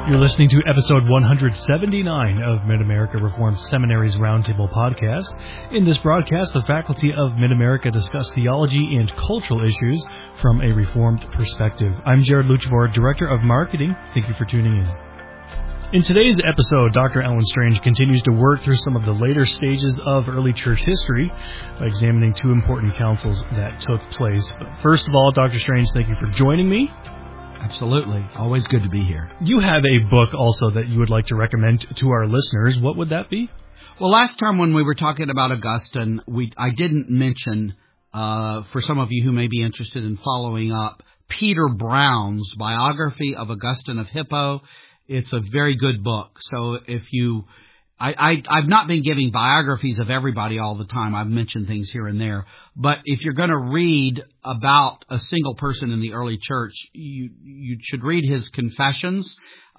You're listening to episode 179 of Mid-America Reformed Seminary's Roundtable podcast. In this broadcast, the faculty of Mid-America discuss theology and cultural issues from a Reformed perspective. I'm Jared Luchavore, Director of Marketing. Thank you for tuning in. In today's episode, Dr. Ellen Strange continues to work through some of the later stages of early church history by examining two important councils that took place. But first of all, Dr. Strange, thank you for joining me. Absolutely. Always good to be here. You have a book also that you would like to recommend to our listeners. What would that be? Well, last time when we were talking about Augustine, I didn't mention, for some of you who may be interested in following up, Peter Brown's biography of Augustine of Hippo. It's a very good book. So if you... I've not been giving biographies of everybody all the time. I've mentioned things here and there. But if you're going to read about a single person in the early church, you should read his Confessions,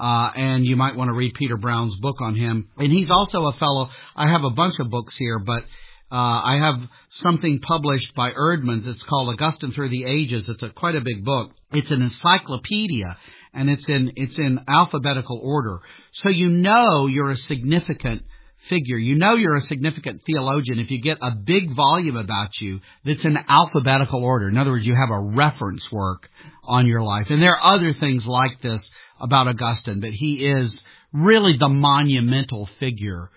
and you might want to read Peter Brown's book on him. And he's also a fellow, I have a bunch of books here, but I have something published by Erdman's. It's called Augustine Through the Ages. It's quite a big book. It's an encyclopedia. And it's in alphabetical order. So you know you're a significant figure. You know you're a significant theologian if you get a big volume about you that's in alphabetical order. In other words, you have a reference work on your life. And there are other things like this about Augustine, but he is really the monumental figure.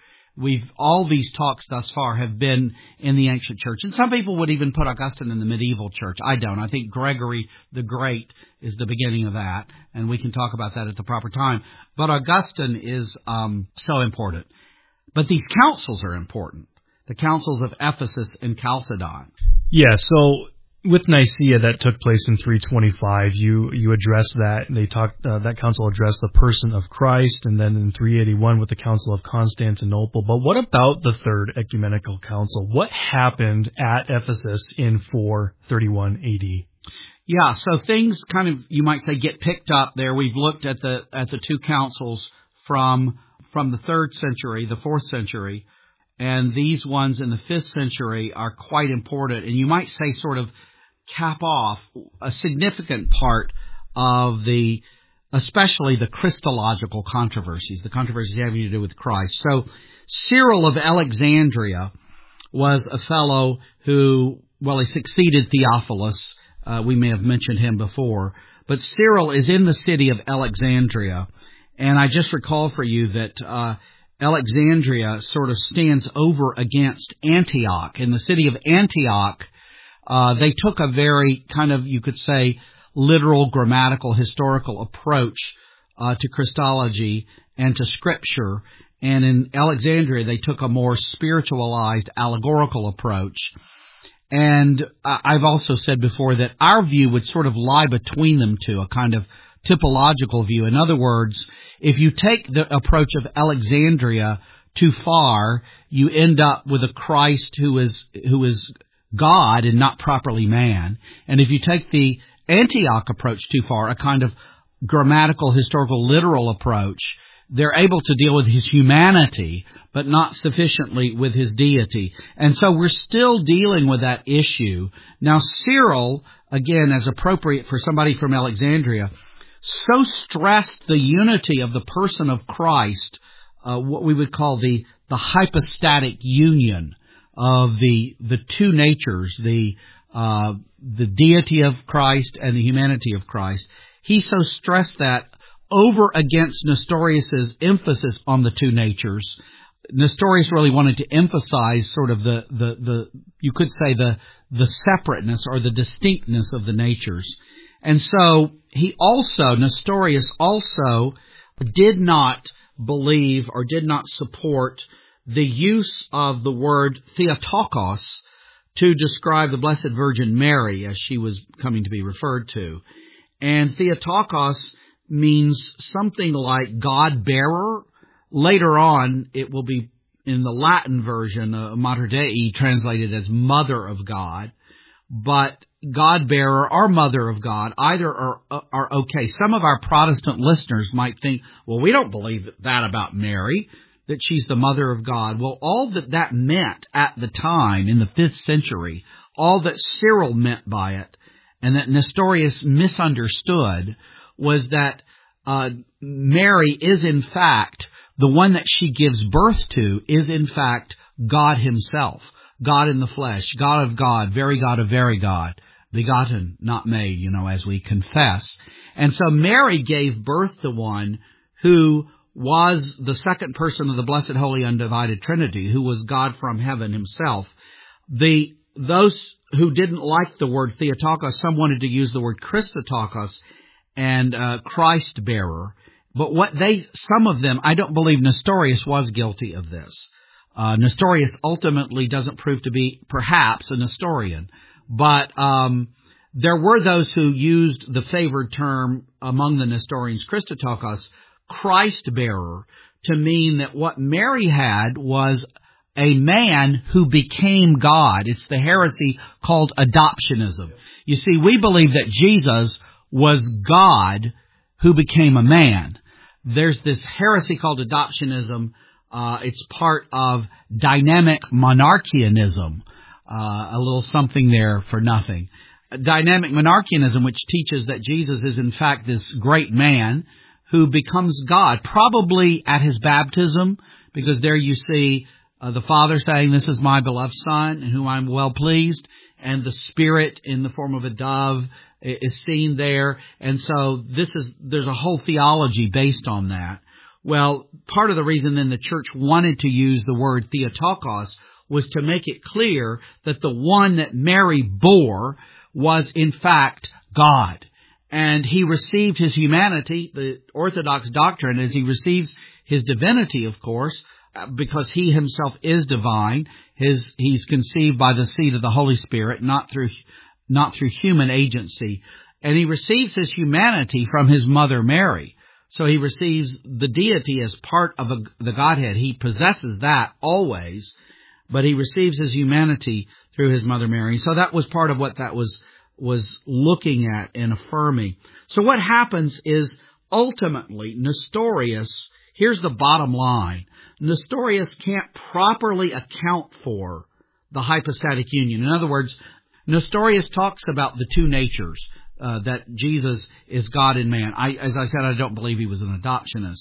All these talks thus far have been in the ancient church. And some people would even put Augustine in the medieval church. I don't. I think Gregory the Great is the beginning of that, and we can talk about that at the proper time. But Augustine is so important. But these councils are important. The councils of Ephesus and Chalcedon. Yeah, so with Nicaea that took place in 325, you addressed that. They talked that council addressed the person of Christ, and then in 381 with the Council of Constantinople. But what about the Third Ecumenical Council? What happened at Ephesus in 431 AD? Yeah, so things kind of, you might say, get picked up there. We've looked at the two councils from the 3rd century, the 4th century, and these ones in the 5th century are quite important. And you might say sort of cap off a significant part of especially the Christological controversies, the controversies having to do with Christ. So Cyril of Alexandria was a fellow who, he succeeded Theophilus. We may have mentioned him before. But Cyril is in the city of Alexandria. And I just recall for you that Alexandria sort of stands over against Antioch. In the city of Antioch, they took a very kind of, you could say, literal, grammatical, historical approach to Christology and to Scripture. And in Alexandria, they took a more spiritualized, allegorical approach. And I've also said before that our view would sort of lie between them two, a kind of typological view. In other words, if you take the approach of Alexandria too far, you end up with a Christ who is God and not properly man. And if you take the Antioch approach too far, a kind of grammatical, historical, literal approach, they're able to deal with his humanity, but not sufficiently with his deity. And so we're still dealing with that issue. Now, Cyril, again, as appropriate for somebody from Alexandria, so stressed the unity of the person of Christ, what we would call the hypostatic union of the two natures, the deity of Christ and the humanity of Christ. He so stressed that over against Nestorius's emphasis on the two natures. Nestorius really wanted to emphasize sort of the you could say the separateness or the distinctness of the natures. And so Nestorius also did not believe or did not support the use of the word Theotokos to describe the Blessed Virgin Mary as she was coming to be referred to. And Theotokos means something like God-bearer. Later on, it will be in the Latin version, Mater Dei, translated as Mother of God. But God-bearer or Mother of God, either are okay. Some of our Protestant listeners might think, well, we don't believe that about Mary, that she's the Mother of God. Well, all that meant at the time, in the 5th century, all that Cyril meant by it, and that Nestorius misunderstood, was that Mary is in fact, the one that she gives birth to is in fact God himself, God in the flesh, God of God, very God of very God, begotten, not made, as we confess. And so Mary gave birth to one who was the second person of the Blessed Holy Undivided Trinity, who was God from heaven himself. Those who didn't like the word Theotokos, some wanted to use the word Christotokos and Christ bearer. But some of them, I don't believe Nestorius was guilty of this. Nestorius ultimately doesn't prove to be perhaps a Nestorian. But there were those who used the favored term among the Nestorians, Christotokos, Christ bearer, to mean that what Mary had was a man who became God. It's the heresy called adoptionism. You see, we believe that Jesus was God who became a man. There's this heresy called adoptionism. It's part of dynamic monarchianism. A little something there for nothing. Dynamic monarchianism, which teaches that Jesus is in fact this great man who becomes God, probably at his baptism, because there you see the Father saying, "This is my beloved Son, in whom I'm well pleased," and the Spirit in the form of a dove is seen there. And so there's a whole theology based on that. Well, part of the reason then the church wanted to use the word Theotokos was to make it clear that the one that Mary bore was in fact God. And he received his humanity. The Orthodox doctrine is he receives his divinity, of course, because he himself is divine. He's conceived by the seed of the Holy Spirit, not through human agency. And he receives his humanity from his mother Mary. So he receives the deity as part of the Godhead. He possesses that always, but he receives his humanity through his mother Mary. So that was part of what that was looking at and affirming. So what happens is ultimately Nestorius, here's the bottom line, Nestorius can't properly account for the hypostatic union. In other words, Nestorius talks about the two natures, that Jesus is God and man. As I said, I don't believe he was an adoptionist.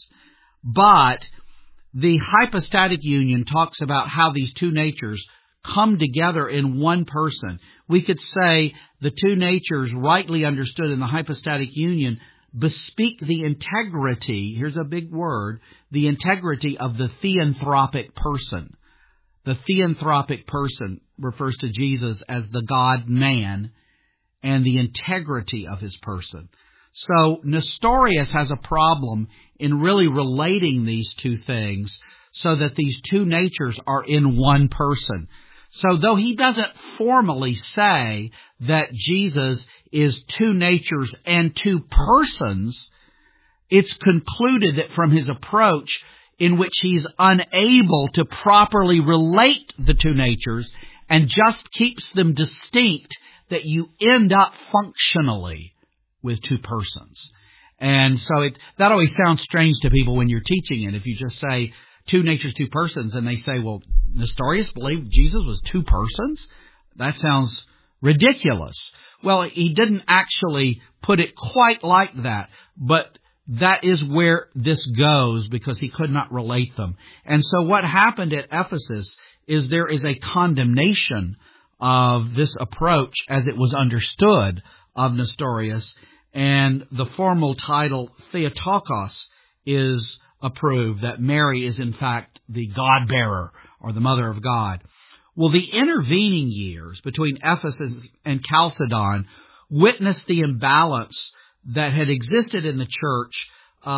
But the hypostatic union talks about how these two natures come together in one person. We could say the two natures, rightly understood in the hypostatic union, bespeak the integrity, here's a big word, the integrity of the theanthropic person. The theanthropic person refers to Jesus as the God-man and the integrity of his person. So Nestorius has a problem in really relating these two things so that these two natures are in one person. So though he doesn't formally say that Jesus is two natures and two persons, it's concluded that from his approach in which he's unable to properly relate the two natures and just keeps them distinct, that you end up functionally with two persons. And so that always sounds strange to people when you're teaching it. If you just say two natures, two persons, and they say, well, Nestorius believed Jesus was two persons? That sounds ridiculous. Well, he didn't actually put it quite like that, but that is where this goes because he could not relate them. And so what happened at Ephesus is there is a condemnation of this approach as it was understood of Nestorius, and the formal title Theotokos is approved, that Mary is in fact the God-bearer or the Mother of God. Well, the intervening years between Ephesus and Chalcedon witnessed the imbalance that had existed in the church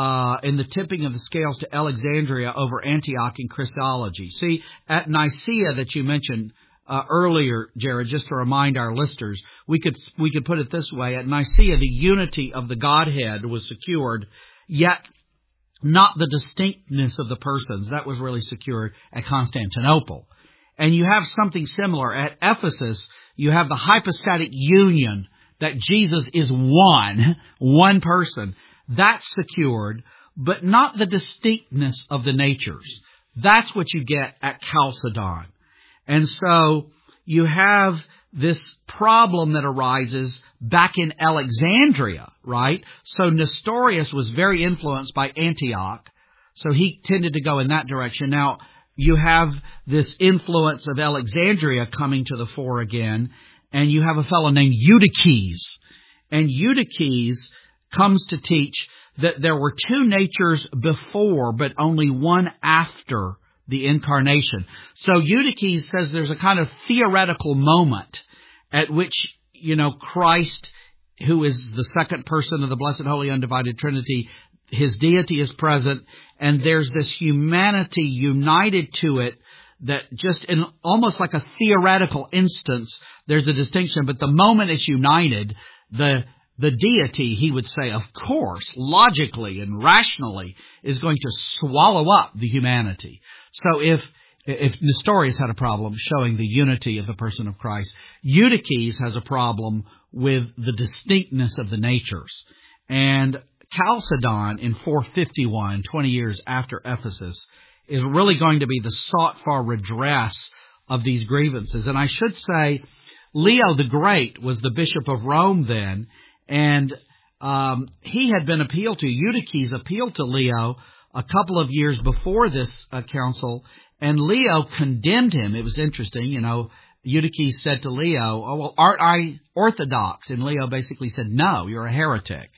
in the tipping of the scales to Alexandria over Antioch in Christology. See, at Nicaea that you mentioned earlier, Jared, just to remind our listeners, we could put it this way. At Nicaea, the unity of the Godhead was secured, yet not the distinctness of the persons. That was really secured at Constantinople. And you have something similar. At Ephesus, you have the hypostatic union that Jesus is one person. That's secured, but not the distinctness of the natures. That's what you get at Chalcedon. And so you have this problem that arises back in Alexandria, right? So Nestorius was very influenced by Antioch, so he tended to go in that direction. Now, you have this influence of Alexandria coming to the fore again, and you have a fellow named Eutyches. And Eutyches comes to teach that there were two natures before, but only one after the incarnation. So Eutyches says there's a kind of theoretical moment at which, Christ, who is the second person of the Blessed Holy Undivided Trinity, His deity is present, and there's this humanity united to it that just in almost like a theoretical instance, there's a distinction, but the moment it's united, the deity, he would say, of course, logically and rationally, is going to swallow up the humanity. So if Nestorius had a problem showing the unity of the person of Christ, Eutyches has a problem with the distinctness of the natures. And Chalcedon in 451, 20 years after Ephesus, is really going to be the sought-for redress of these grievances. And I should say, Leo the Great was the Bishop of Rome then, and he had been appealed to. Eutyches appealed to Leo a couple of years before this council, and Leo condemned him. It was interesting, Eutyches said to Leo, "Oh, well, aren't I orthodox?" And Leo basically said, "No, you're a heretic."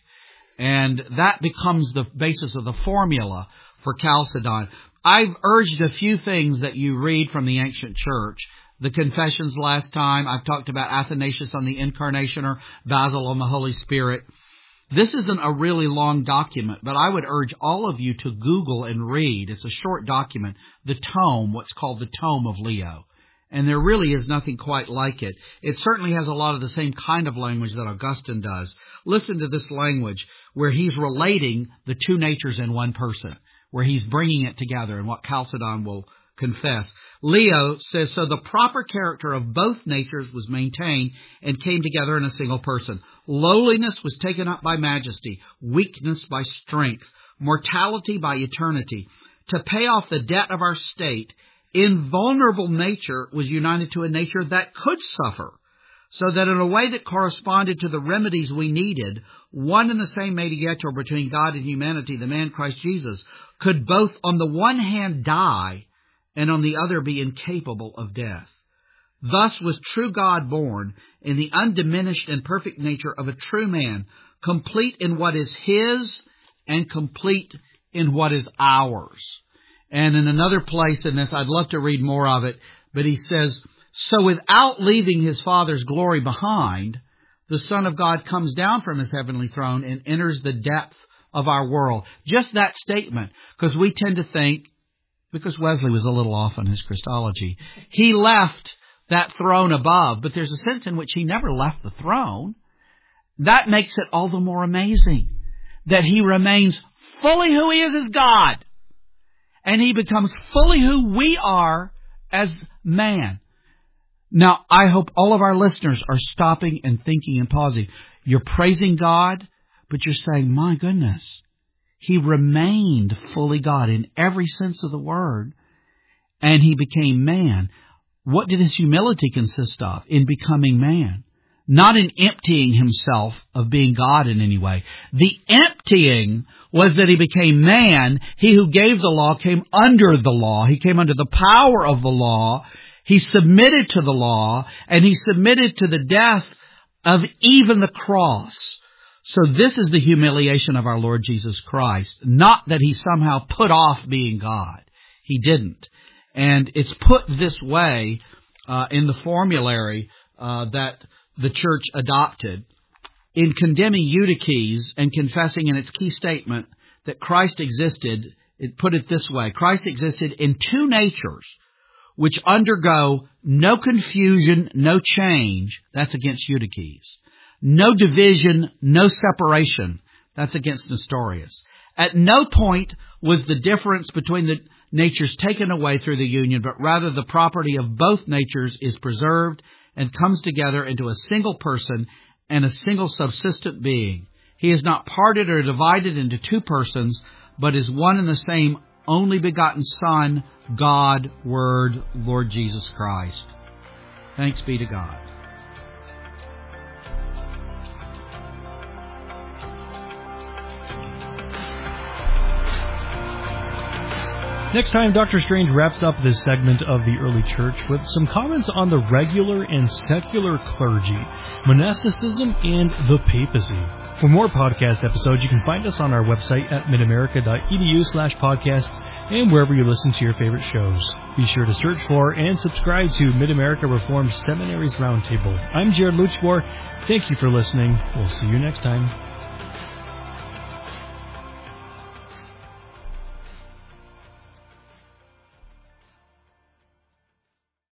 And that becomes the basis of the formula for Chalcedon. I've urged a few things that you read from the ancient church. The Confessions last time. I've talked about Athanasius on the Incarnation, or Basil on the Holy Spirit. This isn't a really long document, but I would urge all of you to Google and read. It's a short document, the tome, what's called the Tome of Leo. And there really is nothing quite like it. It certainly has a lot of the same kind of language that Augustine does. Listen to this language where he's relating the two natures in one person, where he's bringing it together, and what Chalcedon will confess. Leo says, so the proper character of both natures was maintained and came together in a single person. Lowliness was taken up by majesty, weakness by strength, mortality by eternity. To pay off the debt of our state, invulnerable nature was united to a nature that could suffer, so that in a way that corresponded to the remedies we needed, one and the same mediator between God and humanity, the man Christ Jesus, could both on the one hand die and on the other be incapable of death. Thus was true God born in the undiminished and perfect nature of a true man, complete in what is his and complete in what is ours. And in another place in this, I'd love to read more of it, but he says, so without leaving his Father's glory behind, the Son of God comes down from his heavenly throne and enters the depth of our world. Just that statement, because we tend to think, because Wesley was a little off on his Christology, he left that throne above, but there's a sense in which he never left the throne. That makes it all the more amazing that he remains fully who he is as God, and he becomes fully who we are as man. Now, I hope all of our listeners are stopping and thinking and pausing. You're praising God, but you're saying, my goodness, he remained fully God in every sense of the word, and he became man. What did his humility consist of? In becoming man. Not in emptying himself of being God in any way. The emptying was that he became man. He who gave the law came under the law. He came under the power of the law. He submitted to the law, and he submitted to the death of even the cross. So this is the humiliation of our Lord Jesus Christ. Not that he somehow put off being God. He didn't. And it's put this way in the formulary that the church adopted. In condemning Eutyches and confessing in its key statement that Christ existed, it put it this way. Christ existed in two natures which undergo no confusion, no change. That's against Eutyches. No division, no separation. That's against Nestorius. At no point was the difference between the natures taken away through the union, but rather the property of both natures is preserved and comes together into a single person and a single subsistent being. He is not parted or divided into two persons, but is one and the same only begotten Son, God, Word, Lord Jesus Christ. Thanks be to God. Next time, Dr. Strange wraps up this segment of the early church with some comments on the regular and secular clergy, monasticism, and the papacy. For more podcast episodes, you can find us on our website at midamerica.edu/podcasts and wherever you listen to your favorite shows. Be sure to search for and subscribe to Mid-America Reformed Seminaries Roundtable. I'm Jared Luchvor. Thank you for listening. We'll see you next time.